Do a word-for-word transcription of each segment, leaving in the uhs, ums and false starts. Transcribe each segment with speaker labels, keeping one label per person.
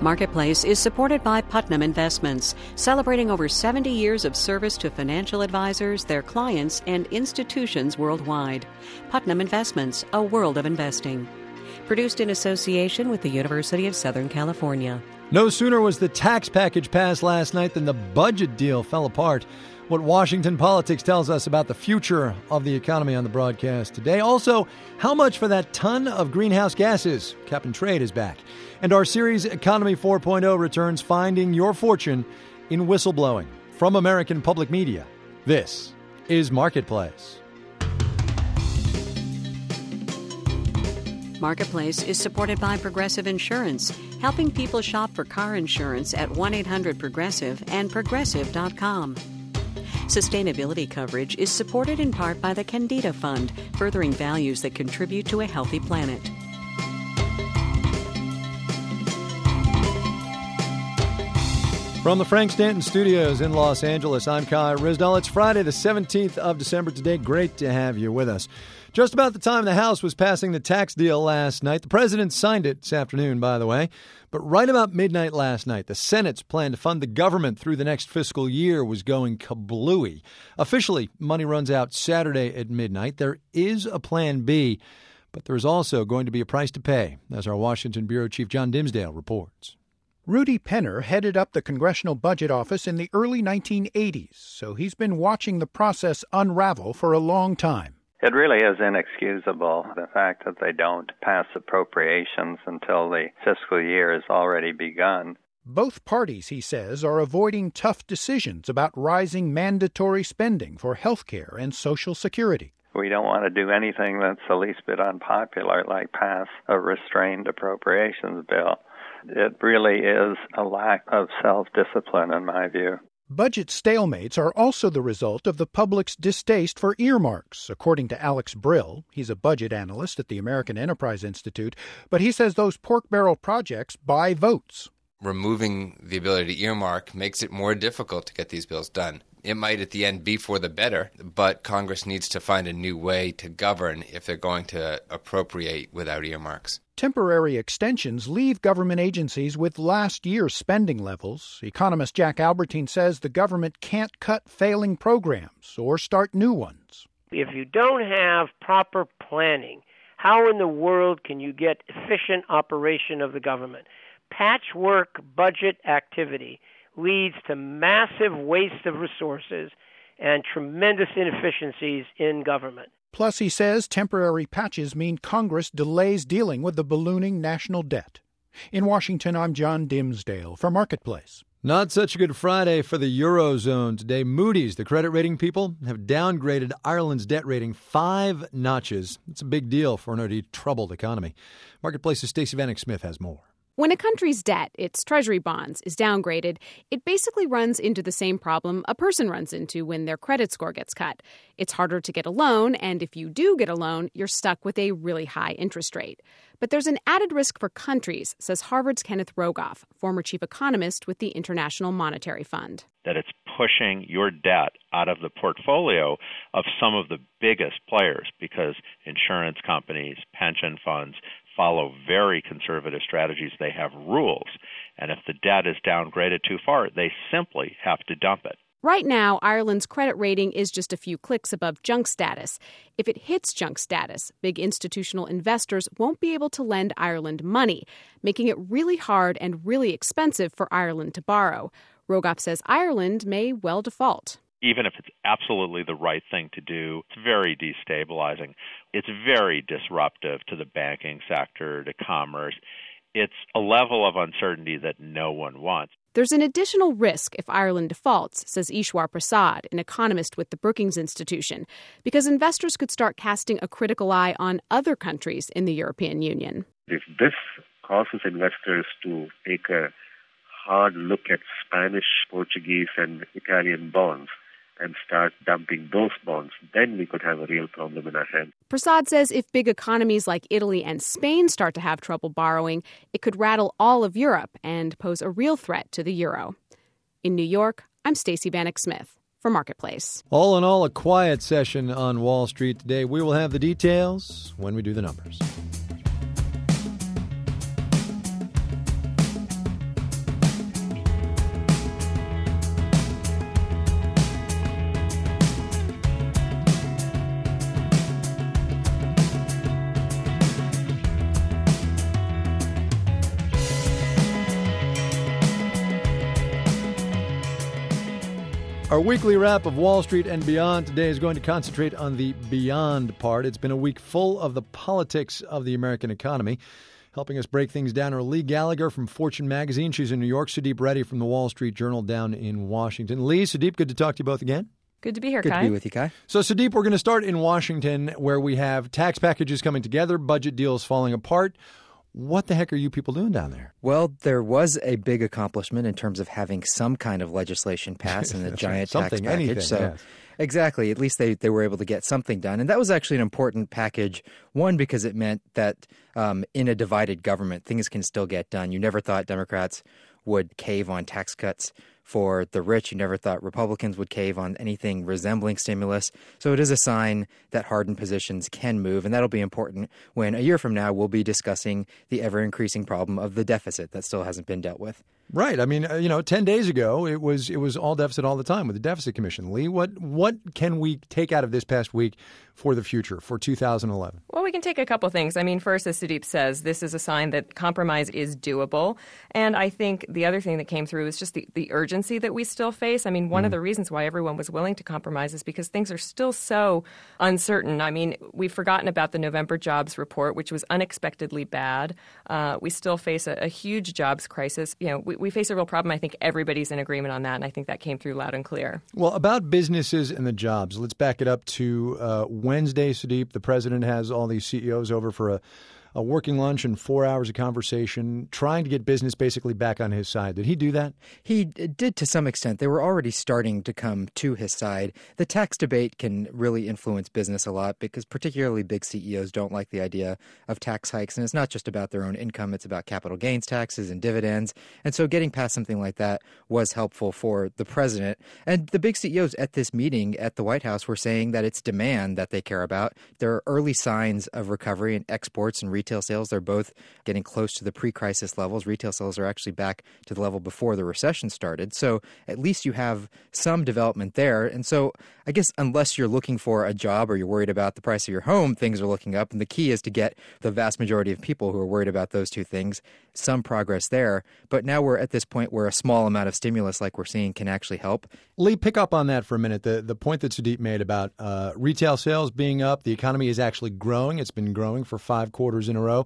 Speaker 1: Marketplace is supported by Putnam Investments, celebrating over seventy years of service to financial advisors, their clients, and institutions worldwide. Putnam Investments, a world of investing. Produced in association with the University of Southern California.
Speaker 2: No sooner was the tax package passed last night than the budget deal fell apart. What Washington politics tells us about the future of the economy on the broadcast today. Also, how much for that ton of greenhouse gases? Cap and Trade is back. And our series Economy four point oh returns, finding your fortune in whistleblowing. From American Public Media, this is Marketplace.
Speaker 1: Marketplace is supported by Progressive Insurance, helping people shop for car insurance at one eight hundred progressive and progressive dot com. Sustainability coverage is supported in part by the Candida Fund, furthering values that contribute to a healthy planet.
Speaker 2: From the Frank Stanton Studios in Los Angeles, I'm Kai Ryssdal. It's Friday, the seventeenth of December today. Great to have you with us. Just about the time the House was passing the tax deal last night, the president signed it this afternoon, by the way. But right about midnight last night, the Senate's plan to fund the government through the next fiscal year was going kablooey. Officially, money runs out Saturday at midnight. There is a plan B, but there's also going to be a price to pay, as our Washington Bureau Chief John Dimsdale reports.
Speaker 3: Rudy Penner headed up the Congressional Budget Office in the early nineteen eighties, so he's been watching the process unravel for a long time.
Speaker 4: It really is inexcusable, the fact that they don't pass appropriations until the fiscal year has already begun.
Speaker 3: Both parties, he says, are avoiding tough decisions about rising mandatory spending for health care and Social Security.
Speaker 4: We don't want to do anything that's the least bit unpopular, like pass a restrained appropriations bill. It really is a lack of self-discipline, in my view.
Speaker 3: Budget stalemates are also the result of the public's distaste for earmarks, according to Alex Brill. He's a budget analyst at the American Enterprise Institute, but he says those pork barrel projects buy votes.
Speaker 5: Removing the ability to earmark makes it more difficult to get these bills done. It might at the end be for the better, but Congress needs to find a new way to govern if they're going to appropriate without earmarks.
Speaker 3: Temporary extensions leave government agencies with last year's spending levels. Economist Jack Albertine says the government can't cut failing programs or start new ones.
Speaker 6: If you don't have proper planning, how in the world can you get efficient operation of the government? Patchwork budget activity leads to massive waste of resources and tremendous inefficiencies in government.
Speaker 3: Plus, he says temporary patches mean Congress delays dealing with the ballooning national debt. In Washington, I'm John Dimsdale for Marketplace.
Speaker 2: Not such a good Friday for the Eurozone today. Moody's, the credit rating people, have downgraded Ireland's debt rating five notches. It's a big deal for an already troubled economy. Marketplace's Stacey Vanek Smith has more.
Speaker 7: When a country's debt, its treasury bonds, is downgraded, it basically runs into the same problem a person runs into when their credit score gets cut. It's harder to get a loan, and if you do get a loan, you're stuck with a really high interest rate. But there's an added risk for countries, says Harvard's Kenneth Rogoff, former chief economist with the International Monetary Fund.
Speaker 8: That it's pushing your debt out of the portfolio of some of the biggest players because insurance companies, pension funds, follow very conservative strategies. They have rules. And if the debt is downgraded too far, they simply have to dump it.
Speaker 7: Right now, Ireland's credit rating is just a few clicks above junk status. If it hits junk status, big institutional investors won't be able to lend Ireland money, making it really hard and really expensive for Ireland to borrow. Rogoff says Ireland may well default.
Speaker 8: Even if it's absolutely the right thing to do, it's very destabilizing. It's very disruptive to the banking sector, to commerce. It's a level of uncertainty that no one wants.
Speaker 7: There's an additional risk if Ireland defaults, says Ishwar Prasad, an economist with the Brookings Institution, because investors could start casting a critical eye on other countries in the European Union.
Speaker 9: If this causes investors to take a hard look at Spanish, Portuguese, and Italian bonds, and start dumping those bonds, then we could have a real problem in our hands.
Speaker 7: Prasad says if big economies like Italy and Spain start to have trouble borrowing, it could rattle all of Europe and pose a real threat to the euro. In New York, I'm Stacey Vanek Smith for Marketplace.
Speaker 2: All in all, a quiet session on Wall Street today. We will have the details when we do the numbers. Our weekly wrap of Wall Street and beyond today is going to concentrate on the beyond part. It's been a week full of the politics of the American economy. Helping us break things down are Lee Gallagher from Fortune Magazine. She's in New York. Sudeep Reddy from the Wall Street Journal down in Washington. Lee, Sudeep, good to talk to you both again.
Speaker 10: Good to be here,
Speaker 11: Good
Speaker 10: Kai.
Speaker 11: to be with you, Kai.
Speaker 2: So, Sudeep, we're going to start in Washington, where we have tax packages coming together, budget deals falling apart. What the heck are you people doing down there?
Speaker 11: Well, there was a big accomplishment in terms of having some kind of legislation passed in the giant
Speaker 2: right.
Speaker 11: tax
Speaker 2: Something,
Speaker 11: package.
Speaker 2: anything,
Speaker 11: so,
Speaker 2: yes.
Speaker 11: Exactly. At least they, they were able to get something done. And that was actually an important package, one, because it meant that um, in a divided government, things can still get done. You never thought Democrats would cave on tax cuts for the rich. You never thought Republicans would cave on anything resembling stimulus. So it is a sign that hardened positions can move, and that'll be important when a year from now we'll be discussing the ever-increasing problem of the deficit that still hasn't been dealt with.
Speaker 2: Right. I mean, uh, you know, ten days ago, it was it was all deficit all the time with the Deficit Commission. Lee, what what can we take out of this past week for the future, for two thousand eleven?
Speaker 10: Well, we can take a couple things. I mean, first, as Sudeep says, this is a sign that compromise is doable. And I think the other thing that came through is just the, the urgency that we still face. I mean, one mm. of the reasons why everyone was willing to compromise is because things are still so uncertain. I mean, we've forgotten about the November jobs report, which was unexpectedly bad. Uh, we still face a, a huge jobs crisis. You know, we, we face a real problem. I think everybody's in agreement on that, and I think that came through loud and clear.
Speaker 2: Well, about businesses and the jobs, let's back it up to uh, Wednesday, Sudeep. The president has all these C E Os over for a, a working lunch and four hours of conversation, trying to get business basically back on his side. Did he do that?
Speaker 11: He did to some extent. They were already starting to come to his side. The tax debate can really influence business a lot because particularly big C E Os don't like the idea of tax hikes. And it's not just about their own income. It's about capital gains taxes and dividends. And so getting past something like that was helpful for the president. And the big C E Os at this meeting at the White House were saying that it's demand that they care about. There are early signs of recovery in exports and retail Retail sales. They're both getting close to the pre-crisis levels. Retail sales are actually back to the level before the recession started. So at least you have some development there. And so I guess unless you're looking for a job or you're worried about the price of your home, things are looking up. And the key is to get the vast majority of people who are worried about those two things some progress there. But now we're at this point where a small amount of stimulus like we're seeing can actually help.
Speaker 2: Lee, pick up on that for a minute. The the point that Sudeep made about uh, retail sales being up, the economy is actually growing. It's been growing for five quarters in a row.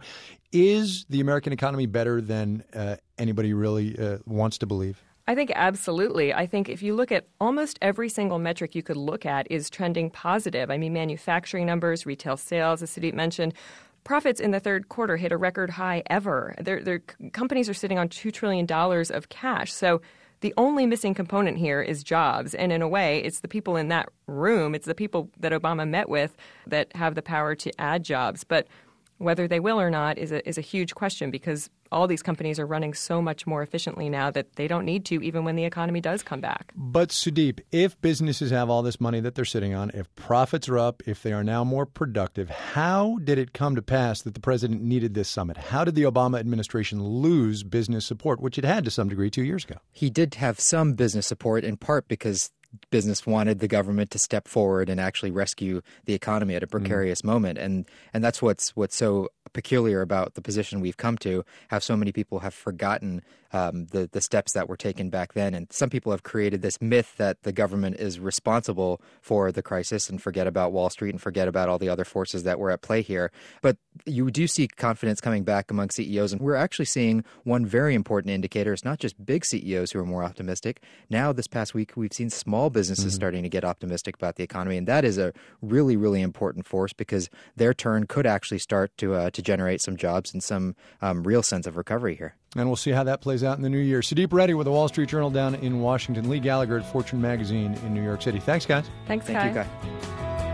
Speaker 2: Is the American economy better than uh, anybody really uh, wants to believe?
Speaker 10: I think absolutely. I think if you look at almost every single metric you could look at is trending positive. I mean, manufacturing numbers, retail sales, as Sudeep mentioned. Profits in the third quarter hit a record high ever. Their, their companies are sitting on two trillion dollars of cash. So the only missing component here is jobs. And in a way, it's the people in that room, it's the people that Obama met with that have the power to add jobs. But whether they will or not is a, is a huge question because all these companies are running so much more efficiently now that they don't need to even when the economy does come back.
Speaker 2: But Sudeep, if businesses have all this money that they're sitting on, if profits are up, if they are now more productive, how did it come to pass that the president needed this summit? How did the Obama administration lose business support, which it had to some degree two years ago?
Speaker 11: He did have some business support in part because business wanted the government to step forward and actually rescue the economy at a precarious mm. moment. And and that's what's what's so peculiar about the position we've come to, how so many people have forgotten um, the, the steps that were taken back then. And some people have created this myth that the government is responsible for the crisis and forget about Wall Street and forget about all the other forces that were at play here. But you do see confidence coming back among C E Os. And we're actually seeing one very important indicator. It's not just big C E Os who are more optimistic. Now, this past week, we've seen small businesses mm-hmm. starting to get optimistic about the economy. And that is a really, really important force because their turn could actually start to uh, to generate some jobs and some um, real sense of recovery here.
Speaker 2: And we'll see how that plays out in the new year. Sudeep Reddy with the Wall Street Journal down in Washington. Lee Gallagher at Fortune Magazine in New York City. Thanks, guys.
Speaker 10: Thanks,
Speaker 11: Thank
Speaker 10: Kai.
Speaker 11: you, Kai.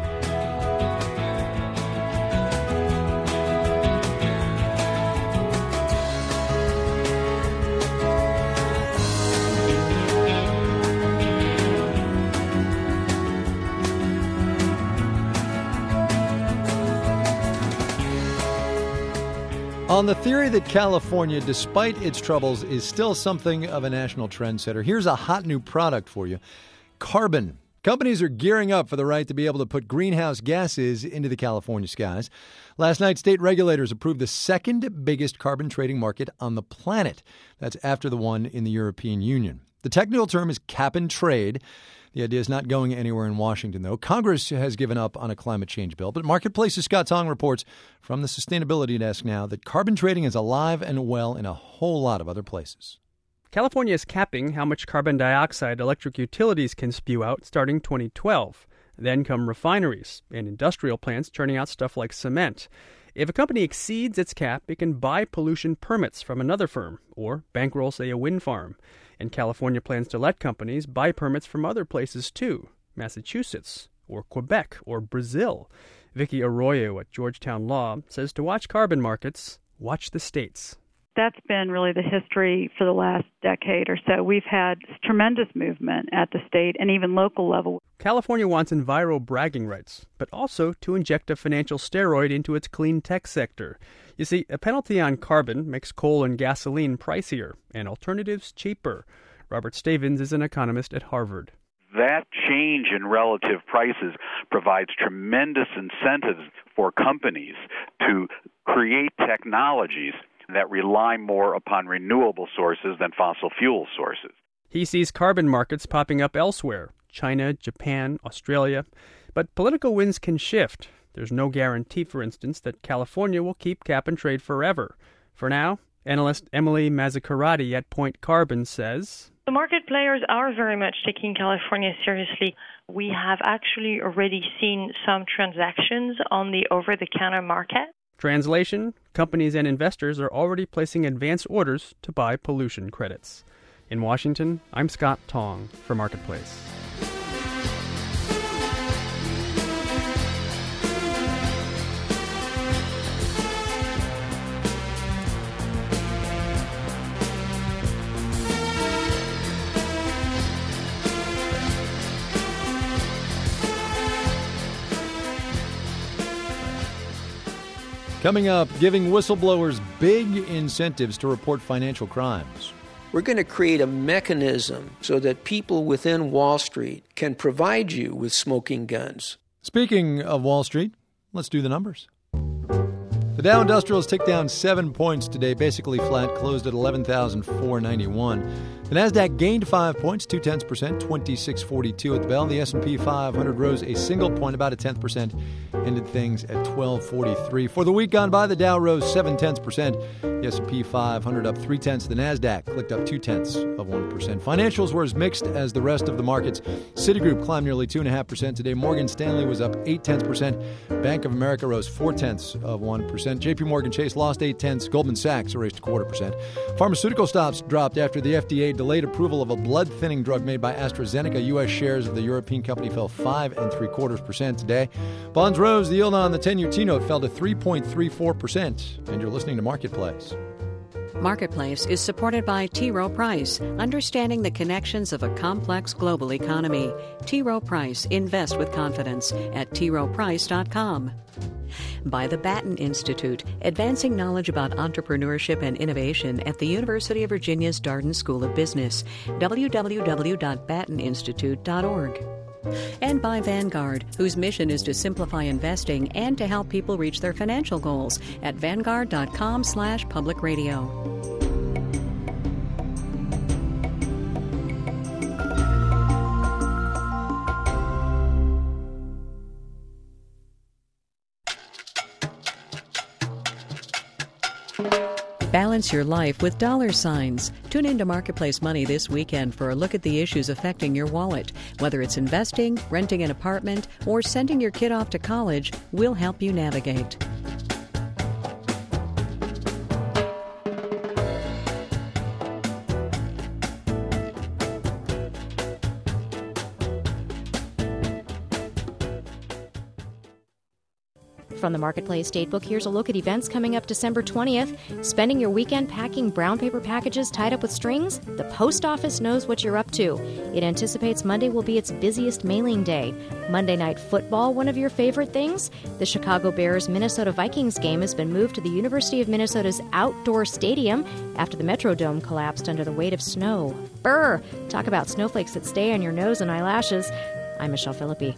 Speaker 2: On the theory that California, despite its troubles, is still something of a national trendsetter, here's a hot new product for you. Carbon. Companies are gearing up for the right to be able to put greenhouse gases into the California skies. Last night, state regulators approved the second biggest carbon trading market on the planet. That's after the one in the European Union. The technical term is cap and trade. The idea is not going anywhere in Washington, though. Congress has given up on a climate change bill, but Marketplace's Scott Tong reports from the Sustainability Desk now that carbon trading is alive and well in a whole lot of other places.
Speaker 12: California is capping how much carbon dioxide electric utilities can spew out starting twenty twelve. Then come refineries and industrial plants churning out stuff like cement. If a company exceeds its cap, it can buy pollution permits from another firm or bankroll, say, a wind farm. And California plans to let companies buy permits from other places, too. Massachusetts or Quebec or Brazil. Vicky Arroyo at Georgetown Law says to watch carbon markets, watch the states.
Speaker 13: That's been really the history for the last decade or so. We've had tremendous movement at the state and even local level.
Speaker 12: California wants enviro bragging rights, but also to inject a financial steroid into its clean tech sector. You see, a penalty on carbon makes coal and gasoline pricier and alternatives cheaper. Robert Stavins is an economist at Harvard.
Speaker 14: That change in relative prices provides tremendous incentives for companies to create technologies that rely more upon renewable sources than fossil fuel sources.
Speaker 12: He sees carbon markets popping up elsewhere, China, Japan, Australia. But political winds can shift. There's no guarantee, for instance, that California will keep cap and trade forever. For now, analyst Emily Mazzucarati at Point Carbon says,
Speaker 15: the market players are very much taking California seriously. We have actually already seen some transactions on the over-the-counter market.
Speaker 12: Translation, companies and investors are already placing advance orders to buy pollution credits. In Washington, I'm Scott Tong for Marketplace.
Speaker 2: Coming up, giving whistleblowers big incentives to report financial crimes.
Speaker 16: We're going to create a mechanism so that people within Wall Street can provide you with smoking guns.
Speaker 2: Speaking of Wall Street, let's do the numbers. The Dow Industrials ticked down seven points today, basically flat, closed at eleven thousand four hundred ninety-one. The Nasdaq gained five points, two tenths percent, twenty-six forty-two at the bell. The S and P five hundred rose a single point, about a tenth percent, ended things at twelve forty-three. For the week gone by, the Dow rose seven tenths percent. The S and P five hundred up three tenths. The Nasdaq clicked up two tenths of one percent. Financials were as mixed as the rest of the markets. Citigroup climbed nearly two and a half percent today. Morgan Stanley was up eight tenths percent. Bank of America rose four tenths of one percent. J P Morgan Chase lost eight tenths. Goldman Sachs erased a quarter percent. Pharmaceutical stocks dropped after the F D A delayed approval of a blood-thinning drug made by AstraZeneca. U S shares of the European company fell five and three quarters percent today. Bonds rose. The yield on the ten-year T-note fell to three point three four percent. And you're listening to Marketplace.
Speaker 1: Marketplace is supported by T. Rowe Price, understanding the connections of a complex global economy. T. Rowe Price, invest with confidence at t rowe price dot com. By the Batten Institute, advancing knowledge about entrepreneurship and innovation at the University of Virginia's Darden School of Business, w w w dot batten institute dot org. And by Vanguard, whose mission is to simplify investing and to help people reach their financial goals at vanguard dot com slash public radio. Balance your life with dollar signs. Tune into Marketplace Money this weekend for a look at the issues affecting your wallet. Whether it's investing, renting an apartment, or sending your kid off to college, we'll help you navigate.
Speaker 17: From the Marketplace Datebook, here's a look at events coming up December twentieth. Spending your weekend packing brown paper packages tied up with strings? The post office knows what you're up to. It anticipates Monday will be its busiest mailing day. Monday Night Football, one of your favorite things? The Chicago Bears-Minnesota Vikings game has been moved to the University of Minnesota's outdoor stadium after the Metrodome collapsed under the weight of snow. Brr! Talk about snowflakes that stay on your nose and eyelashes. I'm Michelle Philippi.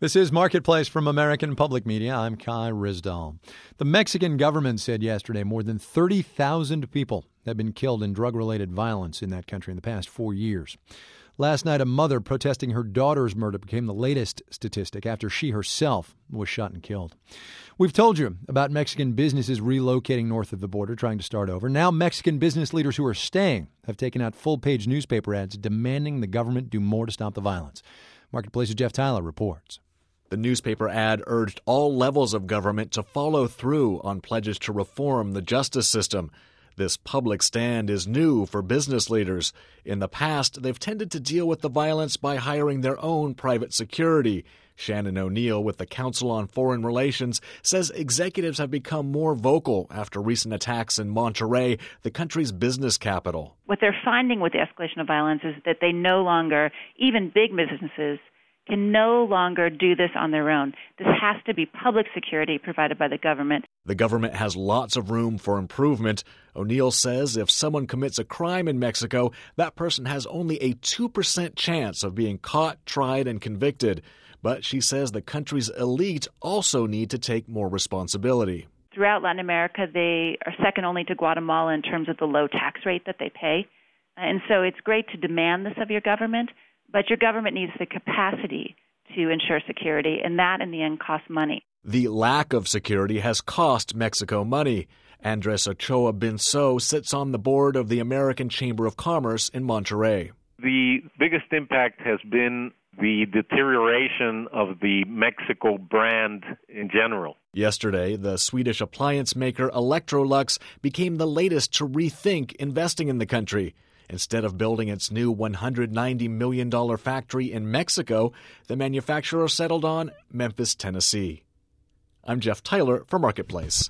Speaker 2: This is Marketplace from American Public Media. I'm Kai Ryssdal. The Mexican government said yesterday more than thirty thousand people have been killed in drug-related violence in that country in the past four years. Last night, a mother protesting her daughter's murder became the latest statistic after she herself was shot and killed. We've told you about Mexican businesses relocating north of the border, trying to start over. Now Mexican business leaders who are staying have taken out full-page newspaper ads demanding the government do more to stop the violence. Marketplace's Jeff Tyler reports.
Speaker 18: The newspaper ad urged all levels of government to follow through on pledges to reform the justice system. This public stand is new for business leaders. In the past, they've tended to deal with the violence by hiring their own private security. Shannon O'Neill with the Council on Foreign Relations says executives have become more vocal after recent attacks in Monterrey, the country's business capital.
Speaker 19: What they're finding with the escalation of violence is that they no longer, even big businesses, can no longer do this on their own. This has to be public security provided by the government.
Speaker 18: The government has lots of room for improvement. O'Neill says if someone commits a crime in Mexico, that person has only a two percent chance of being caught, tried, and convicted. But she says the country's elite also need to take more responsibility.
Speaker 19: Throughout Latin America, they are second only to Guatemala in terms of the low tax rate that they pay. And so it's great to demand this of your government, but your government needs the capacity to ensure security, and that in the end costs money.
Speaker 18: The lack of security has cost Mexico money. Andres Ochoa Binso sits on the board of the American Chamber of Commerce in Monterrey.
Speaker 20: The biggest impact has been the deterioration of the Mexico brand in general.
Speaker 18: Yesterday, the Swedish appliance maker Electrolux became the latest to rethink investing in the country. Instead of building its new one hundred ninety million dollars factory in Mexico, the manufacturer settled on Memphis, Tennessee. I'm Jeff Tyler for Marketplace.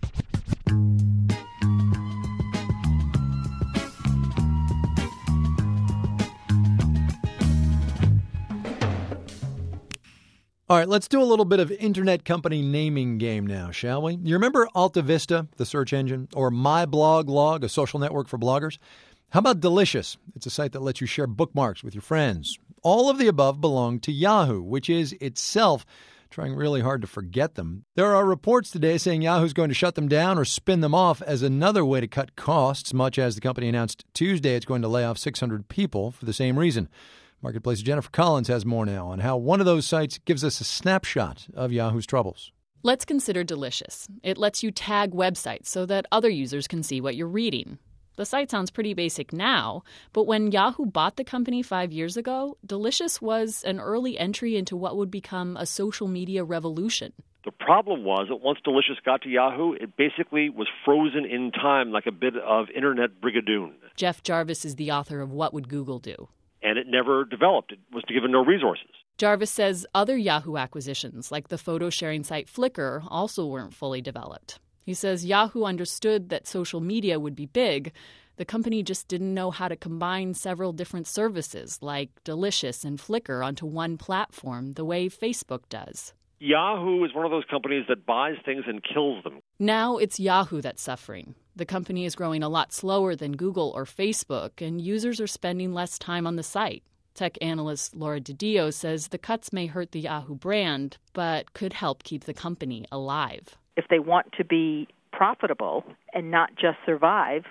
Speaker 2: All right, let's do a little bit of internet company naming game now, shall we? You remember Alta Vista, the search engine, or MyBlogLog, a social network for bloggers? How about Delicious? It's a site that lets you share bookmarks with your friends. All of the above belong to Yahoo, which is itself trying really hard to forget them. There are reports today saying Yahoo's going to shut them down or spin them off as another way to cut costs, much as the company announced Tuesday it's going to lay off six hundred people for the same reason. Marketplace's Jennifer Collins has more now on how one of those sites gives us a snapshot of Yahoo's troubles.
Speaker 21: Let's consider Delicious. It lets you tag websites so that other users can see what you're reading. The site sounds pretty basic now, but when Yahoo bought the company five years ago, Delicious was an early entry into what would become a social media revolution.
Speaker 22: The problem was that once Delicious got to Yahoo, it basically was frozen in time like a bit of Internet Brigadoon.
Speaker 21: Jeff Jarvis is the author of What Would Google Do?
Speaker 22: And it never developed. It was given no resources.
Speaker 21: Jarvis says other Yahoo acquisitions, like the photo-sharing site Flickr, also weren't fully developed. He says Yahoo understood that social media would be big. The company just didn't know how to combine several different services like Delicious and Flickr onto one platform the way Facebook does.
Speaker 22: Yahoo is one of those companies that buys things and kills them.
Speaker 21: Now it's Yahoo that's suffering. The company is growing a lot slower than Google or Facebook, and users are spending less time on the site. Tech analyst Laura DiDio says the cuts may hurt the Yahoo brand, but could help keep the company alive.
Speaker 23: If they want to be profitable and not just survive,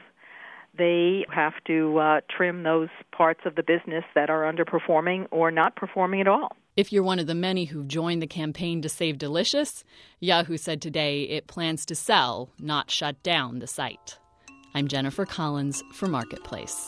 Speaker 23: they have to uh, trim those parts of the business that are underperforming or not performing at all.
Speaker 21: If you're one of the many who've joined the campaign to save Delicious, Yahoo said today it plans to sell, not shut down, the site. I'm Jennifer Collins for Marketplace.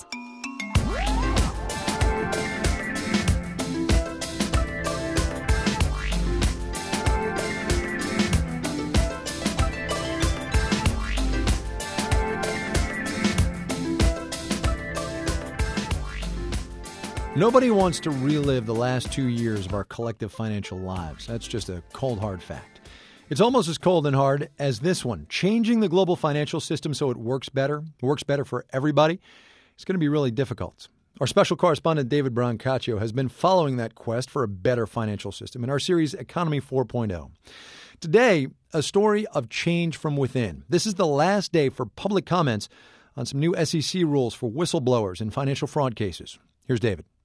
Speaker 2: Nobody wants to relive the last two years of our collective financial lives. That's just a cold, hard fact. It's almost as cold and hard as this one. Changing the global financial system so it works better, works better for everybody, it's going to be really difficult. Our special correspondent David Brancaccio has been following that quest for a better financial system in our series Economy four point oh. Today, a story of change from within. This is the last day for public comments on some new S E C rules for whistleblowers in financial fraud cases. Here's David.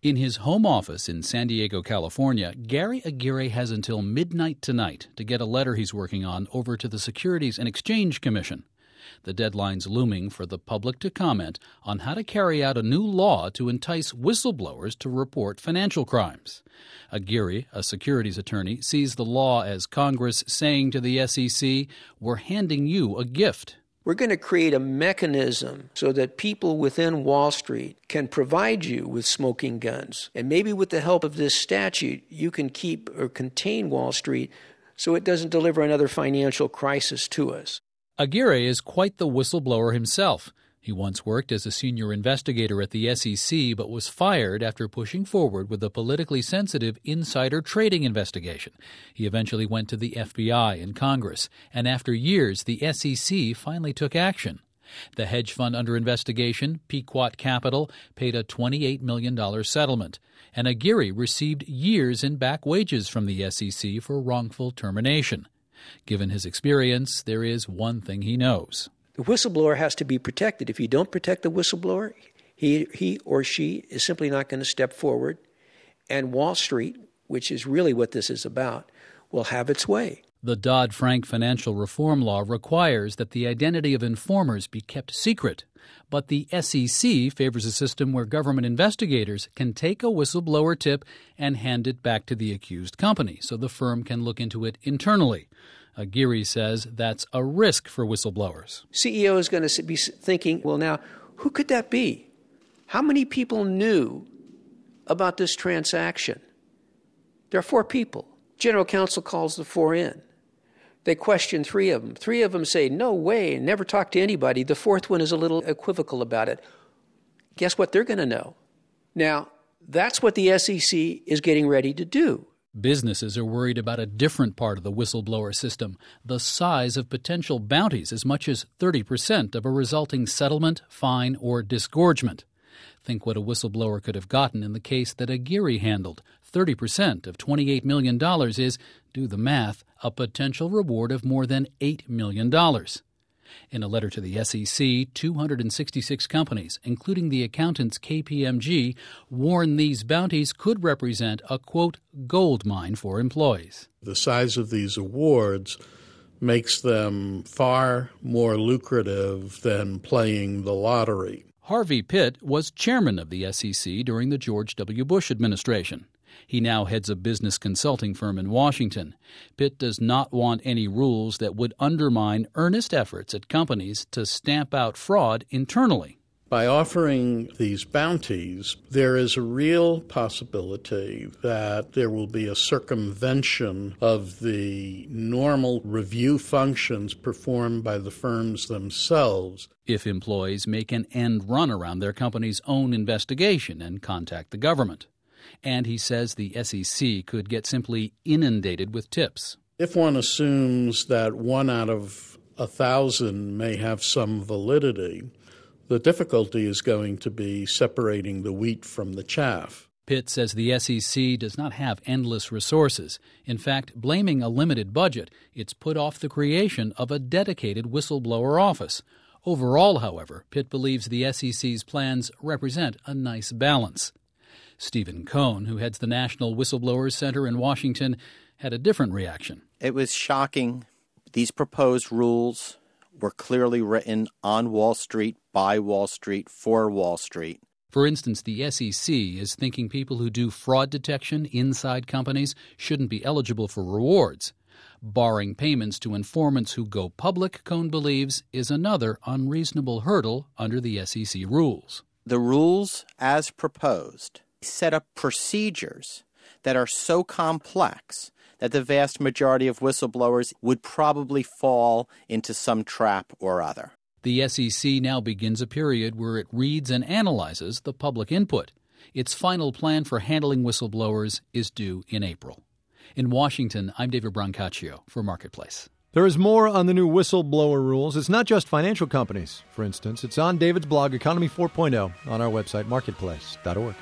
Speaker 4: In his home office in San Diego, California, Gary Aguirre has until midnight tonight to get a letter he's working on over to the Securities and Exchange Commission. The deadline's looming for the public to comment on how to carry out a new law to entice whistleblowers to report financial crimes. Aguirre, a securities attorney, sees the law as Congress saying to the S E C, "We're handing you a gift."
Speaker 16: We're going to create a mechanism so that people within Wall Street can provide you with smoking guns. And maybe with the help of this statute, you can keep or contain Wall Street so it doesn't deliver another financial crisis to us.
Speaker 4: Aguirre is quite the whistleblower himself. He once worked as a senior investigator at the S E C but was fired after pushing forward with a politically sensitive insider trading investigation. He eventually went to the F B I and Congress, and after years, the S E C finally took action. The hedge fund under investigation, Pequot Capital, paid a twenty-eight million dollars settlement, and Aguirre received years in back wages from the S E C for wrongful termination. Given his experience, there is one thing he knows.
Speaker 16: The whistleblower has to be protected. If you don't protect the whistleblower, he, he or she is simply not going to step forward, and Wall Street, which is really what this is about, will have its way.
Speaker 4: The Dodd-Frank financial reform law requires that the identity of informers be kept secret, but the S E C favors a system where government investigators can take a whistleblower tip and hand it back to the accused company so the firm can look into it internally. Aguirre says that's a risk for whistleblowers.
Speaker 16: C E O is going to be thinking, well, now, who could that be? How many people knew about this transaction? There are four people. General counsel calls the four in. They question three of them. Three of them say, no way, never talk to anybody. The fourth one is a little equivocal about it. Guess what they're going to know? Now, that's what the S E C is getting ready to do.
Speaker 4: Businesses are worried about a different part of the whistleblower system, the size of potential bounties, as much as thirty percent of a resulting settlement, fine, or disgorgement. Think what a whistleblower could have gotten in the case that Aguirre handled. thirty percent of twenty-eight million dollars is, do the math, a potential reward of more than eight million dollars. In a letter to the S E C, two hundred sixty-six companies, including the accountants K P M G, warn these bounties could represent a, quote, gold mine for employees.
Speaker 5: The size of these awards makes them far more lucrative than playing the lottery.
Speaker 4: Harvey Pitt was chairman of the S E C during the George W. Bush administration. He now heads a business consulting firm in Washington. Pitt does not want any rules that would undermine earnest efforts at companies to stamp out fraud internally.
Speaker 5: By offering these bounties, there is a real possibility that there will be a circumvention of the normal review functions performed by the firms themselves.
Speaker 4: If employees make an end run around their company's own investigation and contact the government. And he says the S E C could get simply inundated with tips.
Speaker 5: If one assumes that one out of a thousand may have some validity, the difficulty is going to be separating the wheat from the chaff.
Speaker 4: Pitt says the S E C does not have endless resources. In fact, blaming a limited budget, it's put off the creation of a dedicated whistleblower office. Overall, however, Pitt believes the S E C's plans represent a nice balance. Stephen Cohn, who heads the National Whistleblowers Center in Washington, had a different reaction.
Speaker 6: It was shocking. These proposed rules were clearly written on Wall Street, by Wall Street, for Wall Street.
Speaker 4: For instance, the S E C is thinking people who do fraud detection inside companies shouldn't be eligible for rewards. Barring payments to informants who go public, Cohn believes, is another unreasonable hurdle under the S E C rules.
Speaker 6: The rules, as proposed, set up procedures that are so complex that the vast majority of whistleblowers would probably fall into some trap or other.
Speaker 4: The S E C now begins a period where it reads and analyzes the public input. Its final plan for handling whistleblowers is due in April. In Washington, I'm David Brancaccio for Marketplace.
Speaker 2: There is more on the new whistleblower rules. It's not just financial companies, for instance. It's on David's blog, Economy four point oh, on our website, marketplace dot org.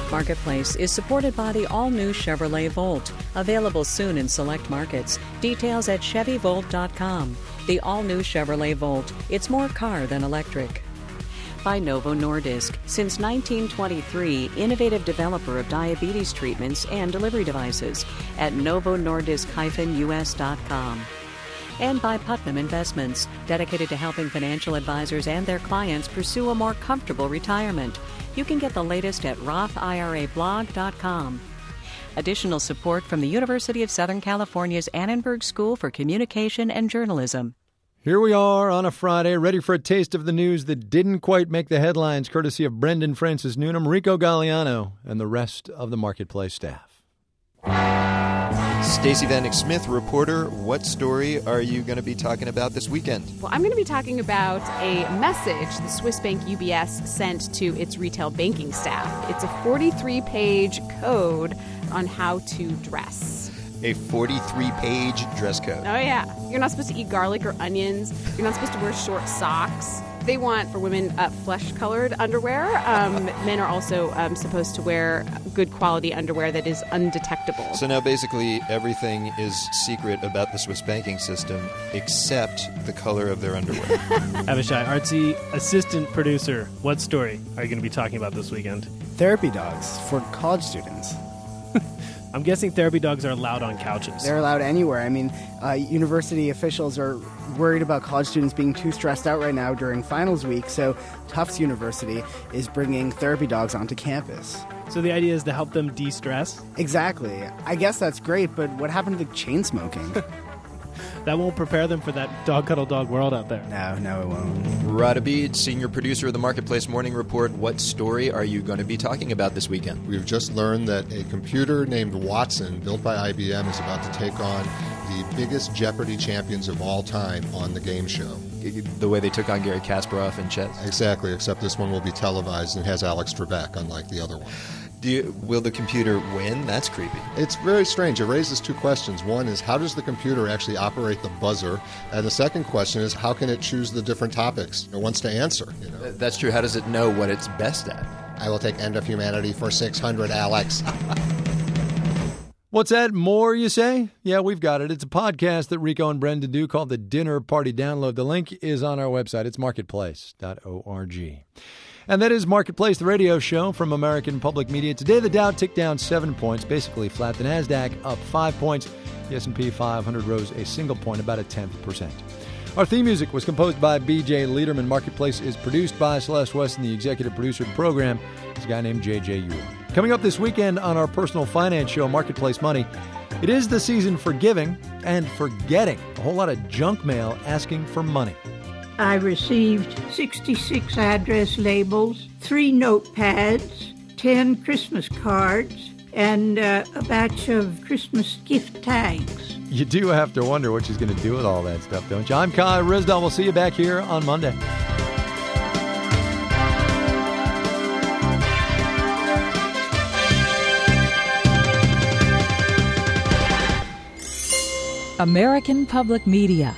Speaker 1: Marketplace is supported by the all-new Chevrolet Volt, available soon in select markets. Details at Chevy Volt dot com. The all-new Chevrolet Volt. It's more car than electric. By Novo Nordisk. Since nineteen twenty-three, innovative developer of diabetes treatments and delivery devices at novo nordisk dash u s dot com. And by Putnam Investments, dedicated to helping financial advisors and their clients pursue a more comfortable retirement. You can get the latest at roth I R A blog dot com. Additional support from the University of Southern California's Annenberg School for Communication and Journalism.
Speaker 2: Here we are on a Friday, ready for a taste of the news that didn't quite make the headlines, courtesy of Brendan Francis Newnham, Rico Galliano, and the rest of the Marketplace staff.
Speaker 3: Stacey Vanek Smith, reporter, what story are you going to be talking about this weekend?
Speaker 7: Well, I'm going to be talking about a message the Swiss bank U B S sent to its retail banking staff. It's a forty-three page code on how to dress.
Speaker 3: A forty-three page dress code.
Speaker 7: Oh, yeah. You're not supposed to eat garlic or onions. You're not supposed to wear short socks. They want, for women, uh, flesh-colored underwear. Um, men are also um, supposed to wear good quality underwear that is undetectable.
Speaker 3: So now basically everything is secret about the Swiss banking system except the color of their underwear.
Speaker 8: Avishai Artsy, assistant producer. What story are you going to be talking about this weekend?
Speaker 9: Therapy dogs for college students.
Speaker 8: I'm guessing therapy dogs are allowed on couches.
Speaker 9: They're allowed anywhere. I mean, uh, university officials are worried about college students being too stressed out right now during finals week, so Tufts University is bringing therapy dogs onto campus.
Speaker 8: So the idea is to help them de-stress?
Speaker 9: Exactly. I guess that's great, but what happened to the chain smoking?
Speaker 8: That won't prepare them for that dog cuddle dog world out there.
Speaker 9: No, no, it won't.
Speaker 3: Rod Abid, senior producer of the Marketplace Morning Report. What story are you going to be talking about this weekend?
Speaker 24: We've just learned that a computer named Watson, built by I B M, is about to take on the biggest Jeopardy champions of all time on the game show.
Speaker 3: The way they took on Gary Kasparov in chess?
Speaker 24: Exactly, except this one will be televised and has Alex Trebek, unlike the other one.
Speaker 3: Do you, will the computer win? That's creepy.
Speaker 24: It's very strange. It raises two questions. One is, how does the computer actually operate the buzzer? And the second question is, how can it choose the different topics it wants to answer? You know?
Speaker 3: That's true. How does it know what it's best at?
Speaker 24: I will take End of Humanity for six hundred, Alex.
Speaker 2: What's that? More, you say? Yeah, we've got it. It's a podcast that Rico and Brendan do called the Dinner Party Download. The link is on our website. It's marketplace dot org. And that is Marketplace, the radio show from American Public Media. Today, the Dow ticked down seven points, basically flat. The NASDAQ up five points. The S and P five hundred rose a single point, about a tenth percent. Our theme music was composed by B J Liederman. Marketplace is produced by Celeste Weston, the executive producer of the program. It's a guy named J J Ewell. Coming up this weekend on our personal finance show, Marketplace Money, it is the season for giving and forgetting. A whole lot of junk mail asking for money.
Speaker 25: I received sixty-six address labels, three notepads, ten Christmas cards, and uh, a batch of Christmas gift tags.
Speaker 2: You do have to wonder what she's going to do with all that stuff, don't you? I'm Kai Risdall. We'll see you back here on Monday.
Speaker 26: American Public Media.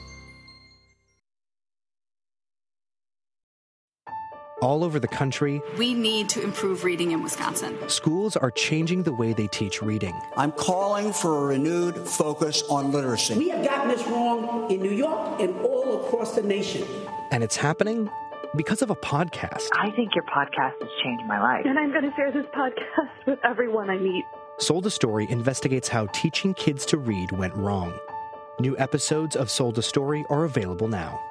Speaker 27: All over the country,
Speaker 28: we need to improve reading in Wisconsin.
Speaker 27: Schools are changing the way they teach reading.
Speaker 29: I'm calling for a renewed focus on literacy.
Speaker 30: We have gotten this wrong in New York and all across the nation.
Speaker 27: And it's happening because of a podcast.
Speaker 31: I think your podcast has changed my life.
Speaker 32: And I'm going to share this podcast with everyone I meet.
Speaker 27: Sold a Story investigates how teaching kids to read went wrong. New episodes of Sold a Story are available now.